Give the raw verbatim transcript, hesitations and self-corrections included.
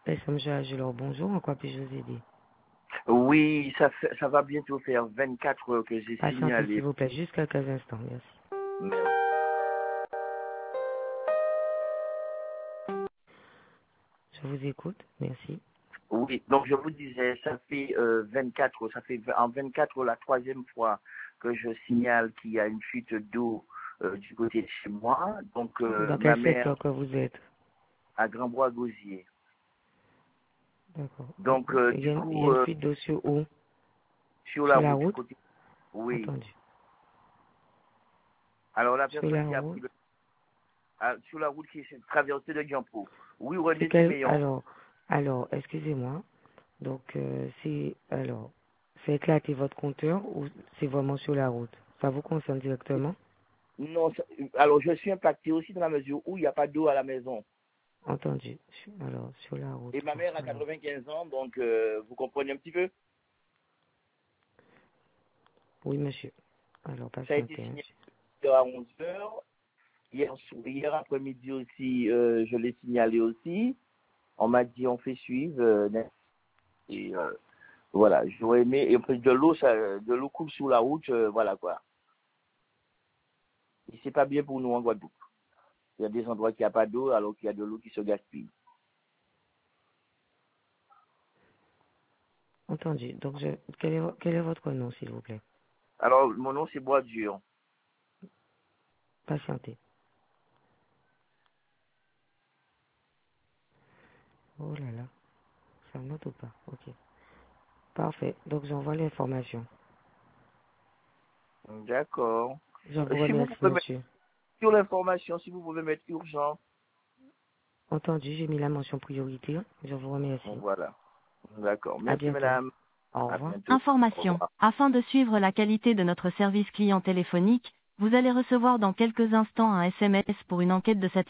Personne alors bonjour, en quoi puis-je vous aider? Oui, ça, fait, ça va bientôt faire vingt-quatre heures que j'ai Patientez s'il signalé. vous plaît, juste quelques instants, merci. Merci. Je vous écoute, merci. Oui, donc je vous disais, ça fait euh, vingt-quatre heures, ça fait v- en vingt-quatre heures la troisième fois que je signale qu'il y a une fuite d'eau euh, du côté de chez moi. Donc euh, Dans ma quel mère secteur que vous êtes? à Grand-Bois-Gosier. D'accord. Donc euh, Il y a du une, il y a coup, une euh, fuite d'eau sur où? sur la Sur la route, route? côté. Oui. Entendu. Alors la Sur personne la qui a pris route? le, ah, sur la route qui est traversée de Diampo. Oui, C'est René quel, Siméon. alors, alors, excusez-moi. Donc, euh, c'est, alors, c'est éclaté votre compteur ou c'est vraiment sur la route? Ça vous concerne directement? Non, ça- alors je suis impacté aussi dans la mesure où il n'y a pas d'eau à la maison. Entendu. Alors, sur la route. Et ma mère a Alors, quatre-vingt-quinze ans, donc euh, vous comprenez un petit peu. oui, monsieur. Alors, Ça a été patientez, signé monsieur. à onze heures. Hier, sou- hier après-midi aussi, euh, je l'ai signalé aussi. On m'a dit on fait suivre. euh, et euh, voilà, j'aurais aimé. Et puis de l'eau, ça, de l'eau coule sous la route, euh, voilà quoi. Et c'est pas bien pour nous en Guadeloupe. Il y a des endroits qui n'y a pas d'eau alors qu'il y a de l'eau qui se gaspille. Entendu. Donc, je, quel est, vo- quel est votre nom, s'il vous plaît? Alors mon nom c'est Bois Dur. Patientez. Oh là là. Ça note ou pas? Ok. Parfait. Donc, j'envoie l'information. D'accord. Je Euh, vous Si vous remercie, pouvez mettre monsieur. sur l'information, si vous pouvez mettre urgent, Entendu, j'ai mis la mention priorité. Je vous remercie. voilà. D'accord. À Merci, bientôt. madame. Au À revoir. bientôt. Au Information. revoir. Afin de suivre la qualité de notre service client téléphonique, vous allez recevoir dans quelques instants un S M S pour une enquête de satisfaction.